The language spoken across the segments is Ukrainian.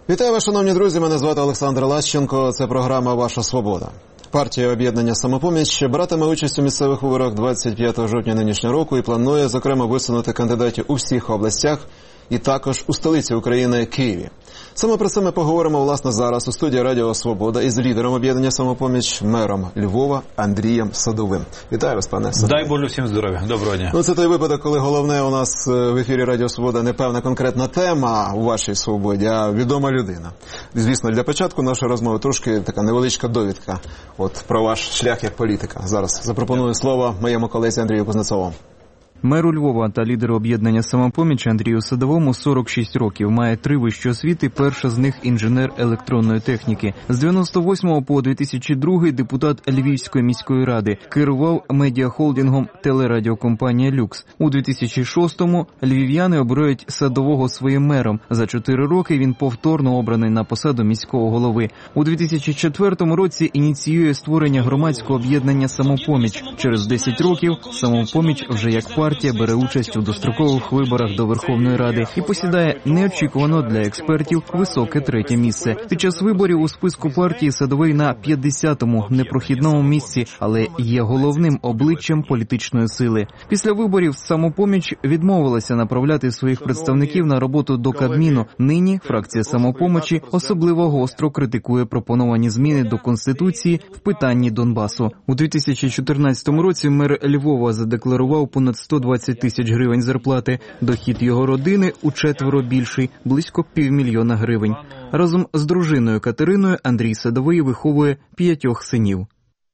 Вітаю вас, шановні друзі, мене звати Олександр Лащенко, це програма «Ваша свобода». Партія об'єднання «Самопоміч» братиме участь у місцевих виборах 25 жовтня нинішнього року і планує, зокрема, висунути кандидатів у всіх областях і також у столиці України – Києві. Саме про це ми поговоримо, власне, зараз у студії Радіо Свобода із лідером об'єднання «Самопоміч», мером Львова Андрієм Садовим. Вітаю вас, пане Садовий. Дай Боже всім здоров'я. Доброго дня. Це той випадок, коли головне у нас в ефірі Радіо Свобода не певна конкретна тема у вашій свободі, а відома людина. Звісно, для початку нашої розмови трошки така невеличка довідка про ваш шлях як політика. Зараз запропоную слово моєму колезі Андрію Кузнецову. Меру Львова та лідеру об'єднання «Самопоміч» Андрію Садовому 46 років. Має 3 вищі освіти, перша з них – інженер електронної техніки. З 98 по 2002 депутат Львівської міської ради. Керував медіахолдингом телерадіокомпанія «Люкс». У 2006-му львів'яни обирають Садового своїм мером. За 4 роки він повторно обраний на посаду міського голови. У 2004 році ініціює створення громадського об'єднання «Самопоміч». Через 10 років «Самопоміч» вже як партія бере участь у дострокових виборах до Верховної Ради і посідає неочікувано для експертів високе 3-те місце. Під час виборів у списку партії Садовий на 50-му непрохідному місці, але є головним обличчям політичної сили. Після виборів «Самопоміч» відмовилася направляти своїх представників на роботу до Кабміну. Нині фракція «Самопомочі» особливо гостро критикує пропоновані зміни до Конституції в питанні Донбасу. У 2014 році мер Львова задекларував понад 120 тисяч гривень зарплати. Дохід його родини учетверо більший – близько 500 000 гривень. Разом з дружиною Катериною Андрій Садовий виховує 5 синів.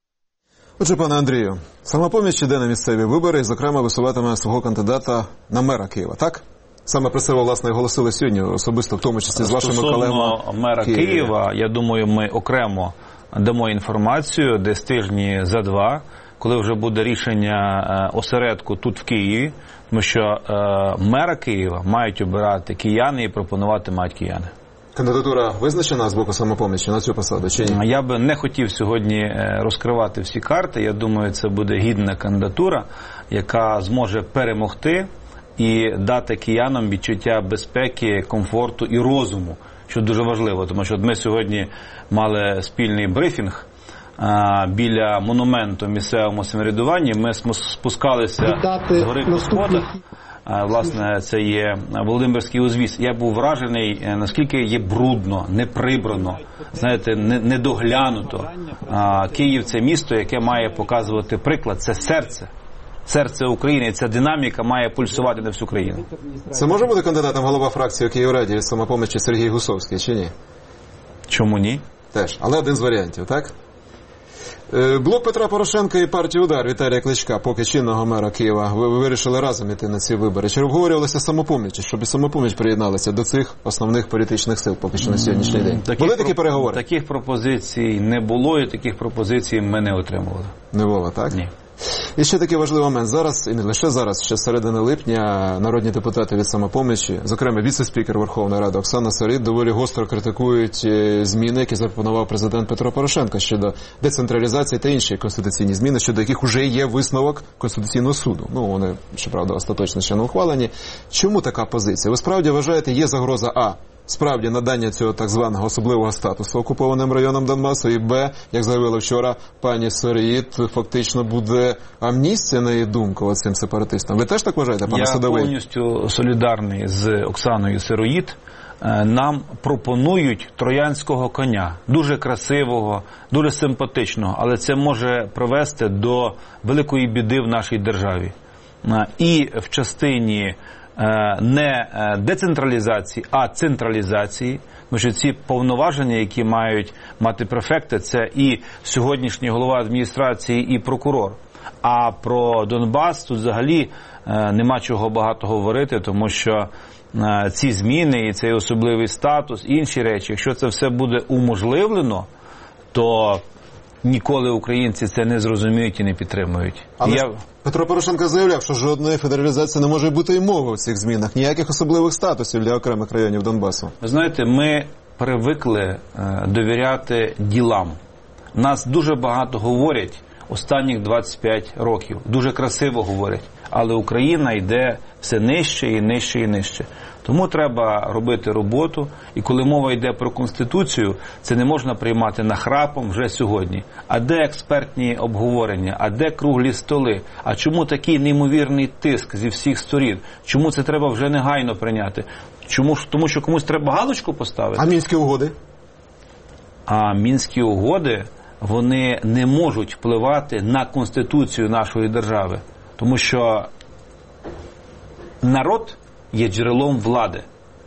Отже, пане Андрію, «Самопоміч» іде на місцеві вибори і, зокрема, висуватиме свого кандидата на мера Києва, так? Саме про це, власне, оголосили сьогодні, особисто в тому числі з вашими колегами. Стосовно мера Києва, я думаю, ми окремо дамо інформацію десь тижні за 2, коли вже буде рішення осередку тут в Києві, тому що мера Києва мають обирати кияни і пропонувати мають кияни. Кандидатура визначена з боку «Самопомічі» на цю посаду чи ні? Я би не хотів сьогодні розкривати всі карти. Я думаю, це буде гідна кандидатура, яка зможе перемогти і дати киянам відчуття безпеки, комфорту і розуму, що дуже важливо, тому що ми сьогодні мали спільний брифінг біля монументу місцевому самоврядуванні. Ми спускалися з гори по сходах. Власне, це є Володимирський узвіз. Я був вражений, наскільки є брудно, неприбрано, знаєте, недоглянуто. Київ – це місто, яке має показувати приклад. Це серце України, і ця динаміка має пульсувати на всю країну. Це може бути кандидатом голова фракції у Київраді від «Самопомочі» Сергій Гусовський, чи ні? Чому ні? Теж, але один з варіантів, так? Блок Петра Порошенка і партія «Удар» Віталія Кличка, поки чинного мера Києва, ви вирішили разом іти на ці вибори. Чи обговорювалося «Самопоміч», щоб і «Самопоміч» приєдналися до цих основних політичних сил поки що на сьогоднішній день? Були такі переговори? Таких пропозицій не було, і таких пропозицій ми не отримували. Не було, так? Ні. І ще такий важливий момент. Зараз, і не лише зараз, ще з середини липня народні депутати від «Самопомічі», зокрема віце-спікер Верховної Ради Оксана Сироїд, доволі гостро критикують зміни, які запропонував президент Петро Порошенко щодо децентралізації та інші конституційні зміни, щодо яких вже є висновок Конституційного суду. Вони, щоправда, остаточно ще не ухвалені. Чому така позиція? Ви справді вважаєте, є загроза справді надання цього так званого особливого статусу окупованим районам Донбасу, і Б, як заявила вчора пані Сироїд, фактично буде амністія, на її думку, цим сепаратистам. Ви теж так вважаєте, пане Садовий? Я повністю солідарний з Оксаною Сироїд. Нам пропонують троянського коня, дуже красивого, дуже симпатичного, але це може привести до великої біди в нашій державі. І в частині не децентралізації, а централізації, тому що ці повноваження, які мають мати префекти, це і сьогоднішній голова адміністрації, і прокурор. А про Донбас тут взагалі нема чого багато говорити, тому що ці зміни і цей особливий статус, інші речі, якщо це все буде уможливлено, то ніколи українці це не зрозуміють і не підтримують. Але Петро Порошенко заявляв, що жодної федералізації не може бути і мови у цих змінах, ніяких особливих статусів для окремих районів Донбасу. Ви знаєте, ми привикли довіряти ділам. Нас дуже багато говорять останніх 25 років, дуже красиво говорять, але Україна йде все нижче і нижче і нижче. Тому треба робити роботу, і коли мова йде про Конституцію, це не можна приймати нахрапом вже сьогодні. А де експертні обговорення, а де круглі столи, а чому такий неймовірний тиск зі всіх сторін, чому це треба вже негайно прийняти? Тому що комусь треба галочку поставити? А Мінські угоди? А Мінські угоди, вони не можуть впливати на Конституцію нашої держави, тому що народ є джерелом влади.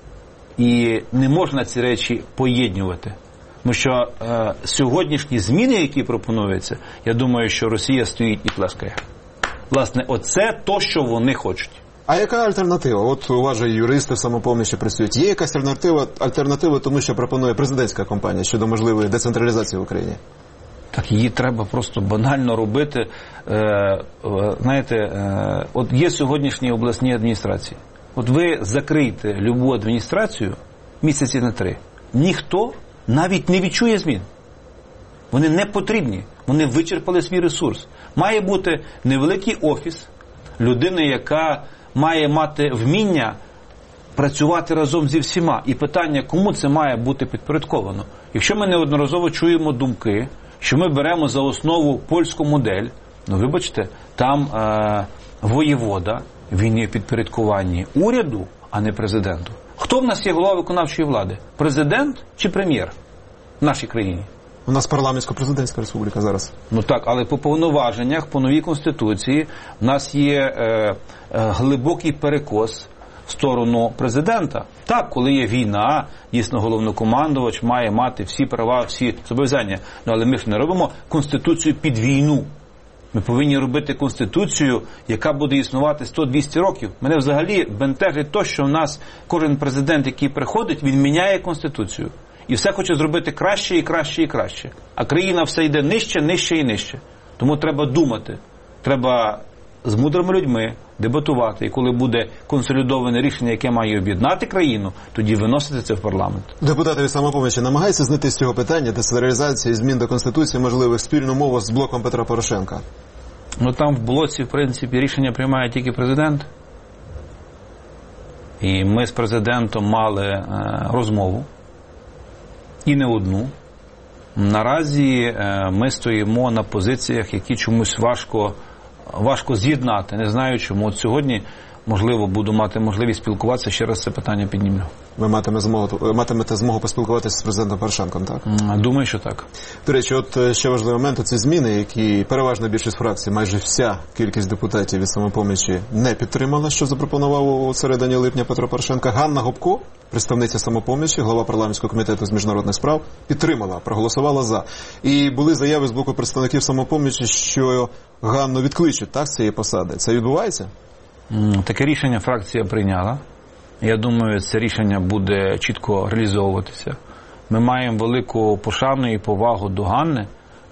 І не можна ці речі поєднувати. Тому що сьогоднішні зміни, які пропонуються, я думаю, що Росія стоїть і плескає. Власне, оце то, що вони хочуть. А яка альтернатива? От у вас же юристи в «Самопомочі» працюють. Є якась альтернатива тому, що пропонує президентська кампанія щодо можливої децентралізації в Україні? Так її треба просто банально робити. Знаєте, от є сьогоднішні обласні адміністрації. От ви закрийте любу адміністрацію місяці на 3. Ніхто навіть не відчує змін. Вони не потрібні. Вони вичерпали свій ресурс. Має бути невеликий офіс людини, яка має мати вміння працювати разом зі всіма. І питання, кому це має бути підпорядковано. Якщо ми неодноразово чуємо думки, що ми беремо за основу польську модель, ну вибачте, там воєвода, він є в підпорядкуванні уряду, а не президенту. Хто в нас є голова виконавчої влади? Президент чи прем'єр в нашій країні? У нас парламентсько-президентська республіка зараз. Ну так, але по повноваженнях, по новій Конституції, в нас є глибокий перекос в сторону президента. Так, коли є війна, дійсно головнокомандувач має мати всі права, всі зобов'язання. Ну, але ми ж не робимо Конституцію під війну. Ми повинні робити Конституцію, яка буде існувати 100-200 років. Мене взагалі бентежить те, що в нас кожен президент, який приходить, він міняє Конституцію. І все хоче зробити краще і краще і краще. А країна все йде нижче, нижче і нижче. Тому треба думати. Треба з мудрими людьми дебатувати. І коли буде консолідоване рішення, яке має об'єднати країну, тоді виносити це в парламент. Депутати від «Самопомочі» намагаються знайти з цього питання децентралізації, змін до Конституції, можливих спільну мову з блоком Петра Порошенка? Ну там в блоці, в принципі, рішення приймає тільки президент. І ми з президентом мали розмову. І не одну. Наразі ми стоїмо на позиціях, які чомусь важко з'єднати. Не знаю чому. От сьогодні, можливо, буду мати можливість спілкуватися, ще раз це питання піднімлю. Ви матимете змогу поспілкуватися з президентом Порошенком, так? Думаю, що так. До речі, от ще важливий момент, оці зміни, які переважна більшість фракцій, майже вся кількість депутатів від «Самопомочі» не підтримала, що запропонував у середині липня Петро Порошенко. Ганна Гопко, представниця «Самопомочі», голова парламентського комітету з міжнародних справ, підтримала, проголосувала за. І були заяви з боку представників «Самопомочі», що Ганну відкличуть, так, з цієї посади. Це відбувається? Таке рішення фракція прийняла. Я думаю, це рішення буде чітко реалізовуватися. Ми маємо велику пошану і повагу до Ганни.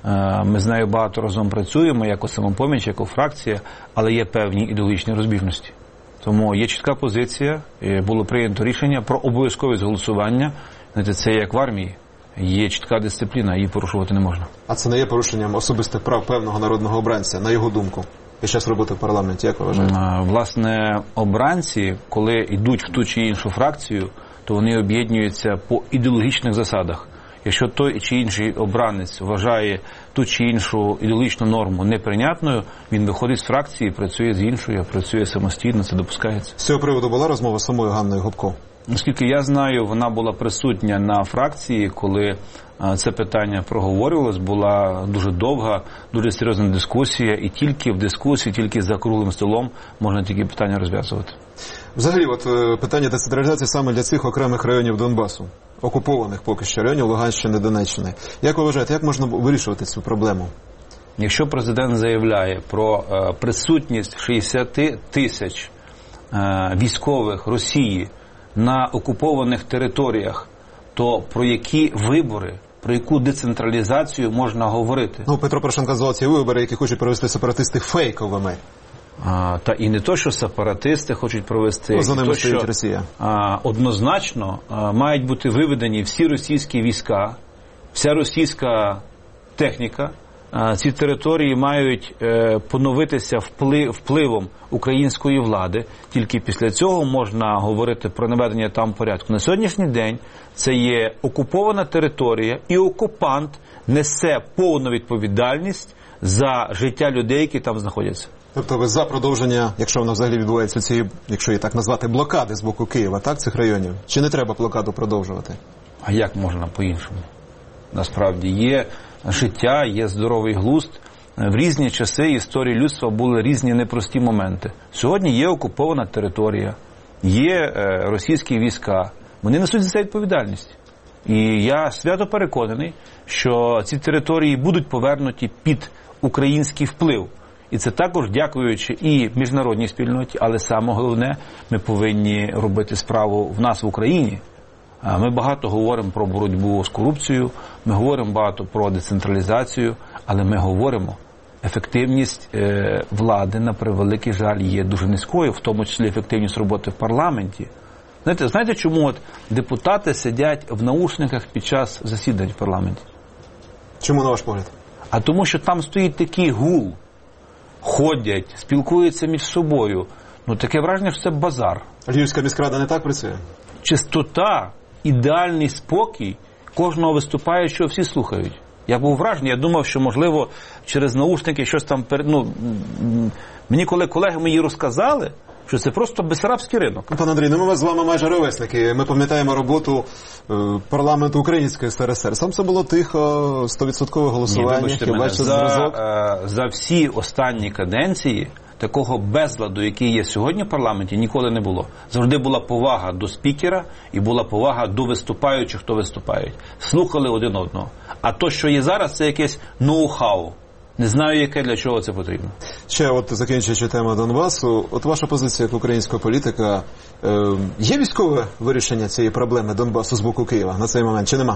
Ми з нею багато разом працюємо, як у «Самопоміч», як у фракція, але є певні ідеологічні розбіжності. Тому є чітка позиція, було прийнято рішення про обов'язковість голосування. Знаєте, це як в армії. Є чітка дисципліна, її порушувати не можна. А це не є порушенням особистих прав певного народного обранця, на його думку? І зараз роботи в парламенті, як ви вважаєте? Власне, обранці, коли йдуть в ту чи іншу фракцію, то вони об'єднуються по ідеологічних засадах. Якщо той чи інший обранець вважає ту чи іншу ідеологічну норму неприйнятною, він виходить з фракції, працює з іншою, працює самостійно, це допускається. З цього приводу була розмова з самою Ганною Гопко? Наскільки я знаю, вона була присутня на фракції, коли це питання проговорювалось, була дуже довга, дуже серйозна дискусія, і тільки в дискусії, тільки за круглим столом можна тільки питання розв'язувати. Взагалі, от питання децентралізації саме для цих окремих районів Донбасу, окупованих поки що районів Луганщини, Донеччини. Як ви вважаєте, як можна вирішувати цю проблему? Якщо президент заявляє про присутність 60 тисяч військових Росії на окупованих територіях, то про які вибори, про яку децентралізацію можна говорити? Ну, Петро Порошенко назвав ці вибори, які хочуть провести сепаратисти, фейковими. Та і не то, що сепаратисти хочуть провести, за ними стоїть що Росія. Однозначно мають бути виведені всі російські війська, вся російська техніка ці території мають поновитися впливом української влади. Тільки після цього можна говорити про наведення там порядку. На сьогоднішній день це є окупована територія, і окупант несе повну відповідальність за життя людей, які там знаходяться. Тобто ви за продовження, якщо воно взагалі відбувається, цієї, якщо її так назвати, блокади з боку Києва, так, цих районів? Чи не треба блокаду продовжувати? А як можна по-іншому? Насправді є життя, є здоровий глузд. В різні часи історії людства були різні непрості моменти. Сьогодні є окупована територія, є російські війська. Вони несуть за це відповідальність. І я свято переконаний, що ці території будуть повернуті під український вплив. І це також дякуючи і міжнародній спільноті, але саме головне, ми повинні робити справу в нас в Україні. Ми багато говоримо про боротьбу з корупцією, ми говоримо багато про децентралізацію, але ми говоримо, ефективність влади, на превеликий жаль, є дуже низькою, в тому числі ефективність роботи в парламенті. Знаєте, чому от депутати сидять в наушниках під час засідань в парламенті? Чому, на ваш погляд? А тому, що там стоїть такий гул, ходять, спілкуються між собою. Таке враження, що це базар. Львівська міськрада не так працює? Чистота, ідеальний спокій кожного виступаючого всі слухають. Я був вражений, я думав, що, можливо, через наушники щось там... Мені коли колеги мої розказали, що це просто бессарабський ринок. Пан Андрій, ми з вами майже ровесники. Ми пам'ятаємо роботу парламенту Української СРСР. Там все було тихо, 100% голосування. За всі останні каденції такого безладу, який є сьогодні в парламенті, ніколи не було. Завжди була повага до спікера і була повага до виступаючих, хто виступають. Слухали один одного. А то, що є зараз, це якесь ноу-хау. Не знаю, яке, для чого це потрібно. Ще закінчуючи тему Донбасу, ваша позиція як українського політика, є військове вирішення цієї проблеми Донбасу з боку Києва на цей момент, чи нема?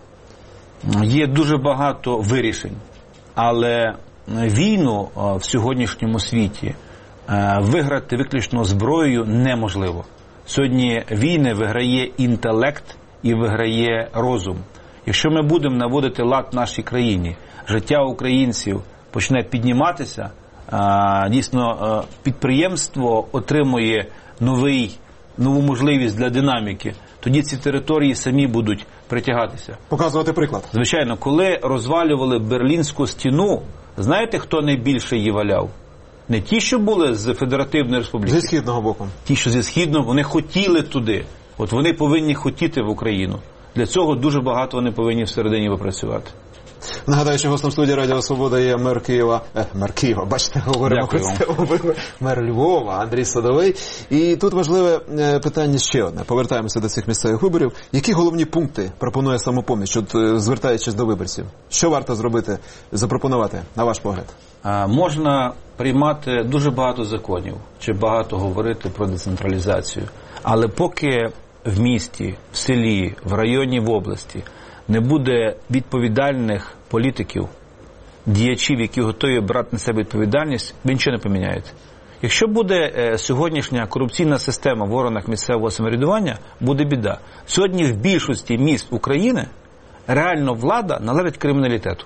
Є дуже багато вирішень, але війну в сьогоднішньому світі виграти виключно зброєю неможливо. Сьогодні війни виграє інтелект і виграє розум. Якщо ми будемо наводити лад в нашій країні, життя українців почне підніматися, дійсно підприємство отримує нову можливість для динаміки, тоді ці території самі будуть притягатися. Показувати приклад. Звичайно, коли розвалювали Берлінську стіну, знаєте, хто найбільше її валяв? Не ті, що були з Федеративної Республіки. Зі східного боку. Ті, що зі східного, вони хотіли туди. От вони повинні хотіти в Україну. Для цього дуже багато вони повинні всередині випрацювати. Нагадаю, що гостем студії Радіо Свобода є мер Києва, бачите, говоримо про це, мер Львова Андрій Садовий. І тут важливе питання ще одне. Повертаємося до цих місцевих виборів. Які головні пункти пропонує «Самопоміч», звертаючись до виборців? Що варто зробити, запропонувати, на ваш погляд? Можна приймати дуже багато законів, чи багато говорити про децентралізацію. Але поки в місті, в селі, в районі, в області не буде відповідальних політиків, діячів, які готові брати на себе відповідальність, нічого не поміняється. Якщо буде сьогоднішня корупційна система в органах місцевого самоврядування, буде біда. Сьогодні в більшості міст України реально влада належить криміналітету,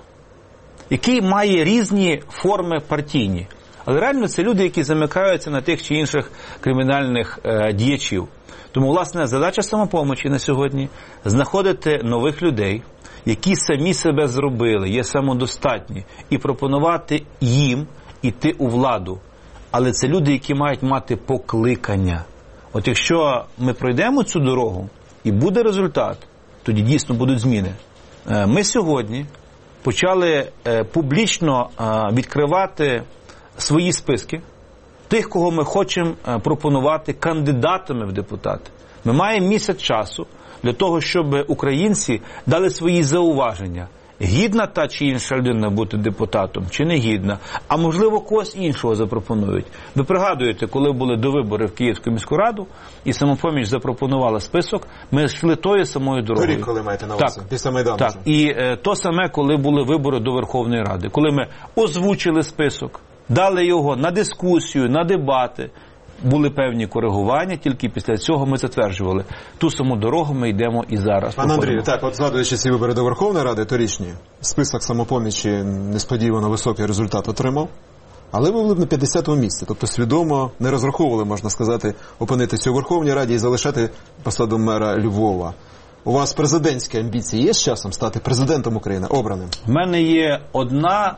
який має різні форми партійні. Але реально це люди, які замикаються на тих чи інших кримінальних діячів. Тому, власне, задача «Самопомочі» на сьогодні – знаходити нових людей, які самі себе зробили, є самодостатні, і пропонувати їм іти у владу. Але це люди, які мають мати покликання. От якщо ми пройдемо цю дорогу і буде результат, тоді дійсно будуть зміни. Ми сьогодні почали публічно відкривати свої списки тих, кого ми хочемо пропонувати кандидатами в депутати. Ми маємо місяць часу для того, щоб українці дали свої зауваження. Гідна та чи інша людина бути депутатом, чи не гідна, а можливо когось іншого запропонують. Ви пригадуєте, коли були до виборів в Київську міську раду, і «Самопоміч» запропонувала список, ми йшли тою самою дорогою. Торік, коли маєте на увазі, після Майдану. Так, і то саме, коли були вибори до Верховної Ради, коли ми озвучили список, дали його на дискусію, на дебати. були певні коригування, тільки після цього ми затверджували. Ту саму дорогу ми йдемо і зараз. Пане Андрію, так, от згадуючи ці вибори до Верховної Ради торічні, список «Самопомічі» несподівано високий результат отримав, але ви були б на 50-му місці, тобто свідомо не розраховували, можна сказати, опинитися у Верховній Раді і залишати посаду мера Львова. У вас президентські амбіції є з часом стати президентом України, обраним? У мене є одна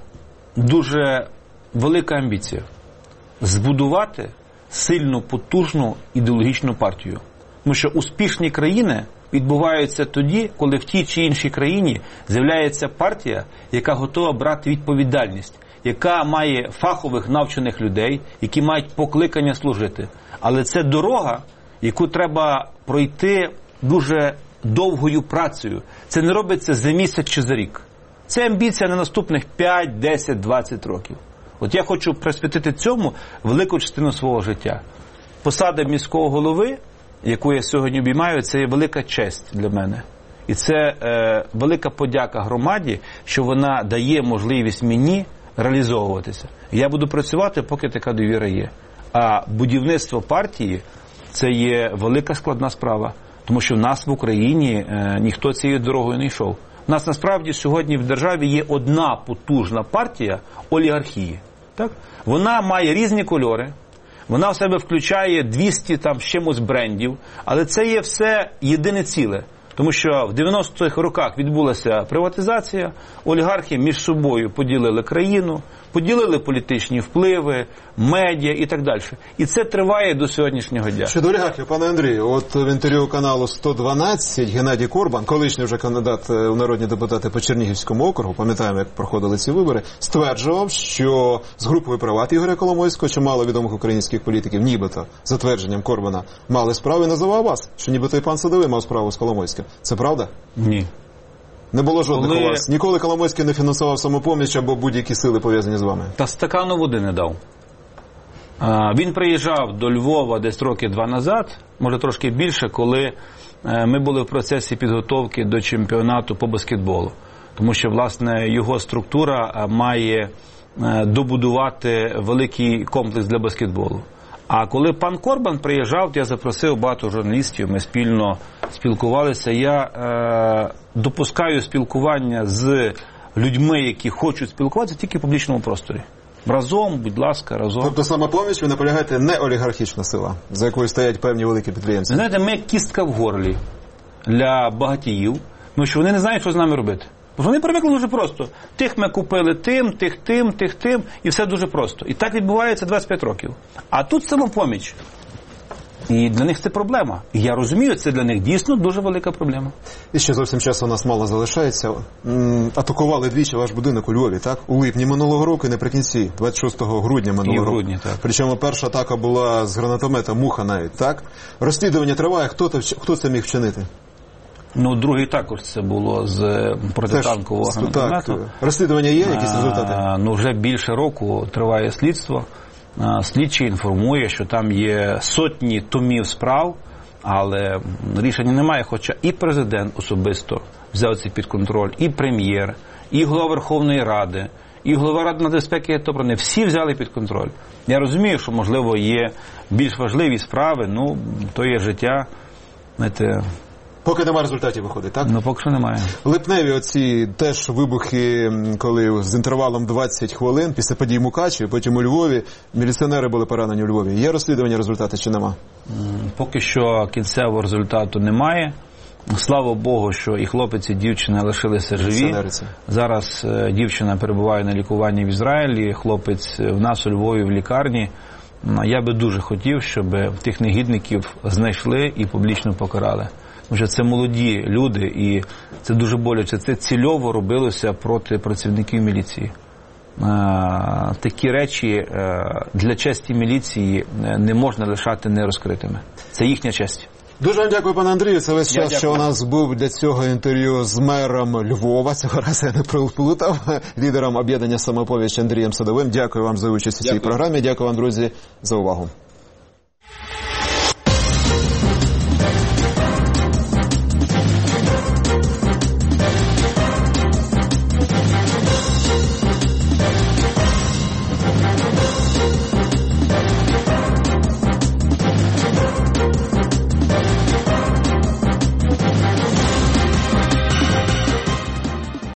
дуже велика амбіція – збудувати сильну, потужну ідеологічну партію. Тому що успішні країни відбуваються тоді, коли в тій чи іншій країні з'являється партія, яка готова брати відповідальність, яка має фахових навчених людей, які мають покликання служити. Але це дорога, яку треба пройти дуже довгою працею. Це не робиться за місяць чи за рік. Це амбіція на наступних 5, 10, 20 років. От я хочу присвятити цьому велику частину свого життя. Посада міського голови, яку я сьогодні обіймаю, це є велика честь для мене. І це велика подяка громаді, що вона дає можливість мені реалізовуватися. Я буду працювати, поки така довіра є. А будівництво партії – це є велика складна справа. Тому що в нас в Україні ніхто цією дорогою не йшов. У нас насправді сьогодні в державі є одна потужна партія олігархії. Так? Вона має різні кольори, вона в себе включає 200 там з чимось брендів, але це є все єдине ціле. Тому що в 90-х роках відбулася приватизація, олігархи між собою поділили країну, поділили політичні впливи, медіа і так далі. І це триває до сьогоднішнього дня. Щодо олігархів, пане Андрію, от в інтерв'ю каналу 112 Геннадій Корбан, колишній вже кандидат у народні депутати по Чернігівському округу, пам'ятаємо, як проходили ці вибори, стверджував, що з групою «Приват» Ігоря Коломойського, чимало відомих українських політиків, нібито, за твердженням Корбана, мали справу і називав вас, що нібито і пан Садовий мав справу з Коломойським. Це правда? Ні. Не було жодних у вас? Ніколи Коломойський не фінансував «Самопоміч» або будь-які сили пов'язані з вами? Та стакану води не дав. Він приїжджав до Львова десь роки 2 назад, може трошки більше, коли ми були в процесі підготовки до чемпіонату по баскетболу. Тому що, власне, його структура має добудувати великий комплекс для баскетболу. А коли пан Корбан приїжджав, я запросив багато журналістів, ми спільно спілкувалися. Я допускаю спілкування з людьми, які хочуть спілкуватися, тільки в публічному просторі. Разом, будь ласка, разом. Тобто «Самопоміч», ви наполягаєте, не олігархічна сила, за якою стоять певні великі підприємці? Знаєте, ми кістка в горлі для багатіїв, тому що вони не знають, що з нами робити. Бо вони привикли дуже просто. Тих ми купили тим, і все дуже просто. І так відбувається 25 років. А тут «Самопоміч». І для них це проблема. І я розумію, це для них дійсно дуже велика проблема. І ще зовсім часу у нас мало залишається. Атакували двічі ваш будинок у Львові, так? У липні минулого року і наприкінці, 26 грудня минулого року. Так. Причому перша атака була з гранатомета «Муха» навіть, так? Розслідування триває. Хто це міг вчинити? Ну, другий також це було з протитанкового гранатомету. Розслідування є, якісь результати? Ну, вже більше року триває слідство. Слідчий інформує, що там є сотні томів справ, але рішення немає, хоча і президент особисто взяв це під контроль, і прем'єр, і голова Верховної Ради, і голова Ради нацбезпеки та оборони. Всі взяли під контроль. Я розумію, що, можливо, є більш важливі справи, ну, то є життя, знаєте... Поки немає результатів, виходить, так? Ну, поки що немає. Липневі оці теж вибухи, коли з інтервалом 20 хвилин, після подій Мукачеві, потім у Львові, міліціонери були поранені у Львові. Є розслідування, результати чи нема? Поки що кінцевого результату немає. Слава Богу, що і хлопець, і дівчина лишилися живі. Зараз дівчина перебуває на лікуванні в Ізраїлі, хлопець в нас у Львові в лікарні. Я би дуже хотів, щоб тих негідників знайшли і публічно покарали. Тому що це молоді люди, і це дуже боляче. Це цільово робилося проти працівників міліції. Такі речі для честі міліції не можна лишати нерозкритими. Це їхня честь. Дуже вам дякую, пане Андрію. Це весь час, що у нас був для цього інтерв'ю з мером Львова. Цього разу я не проплутав. Лідером об'єднання «Самопоміч» Андрієм Садовим. Дякую вам за участь у цій програмі. Дякую вам, друзі, за увагу.